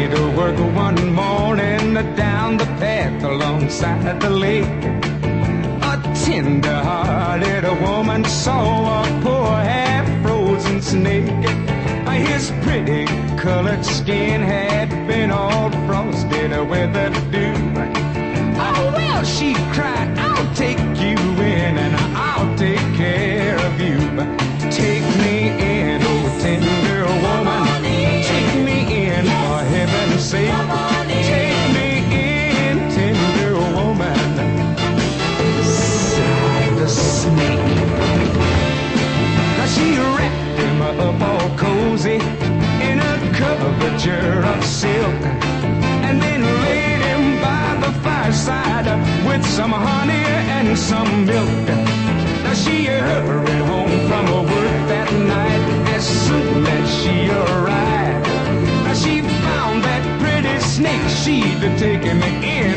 to work one morning down the path alongside the lake. A tender-hearted woman saw a poor half-frozen snake. His pretty colored skin had been all frosted with the dew. Oh, well, she cried, I'll take you in and I'll take care of you. Take me in, oh tender woman. Take me in, for heaven's sake. Take me in, tender woman. Sighed the snake. Now she wrapped him up all cozy in a coverture of silk, and then laid him by the fireside with some honey and some milk. Now she hurried home from her work that night as soon as she arrived. Now she found that pretty snake, she'd taken me in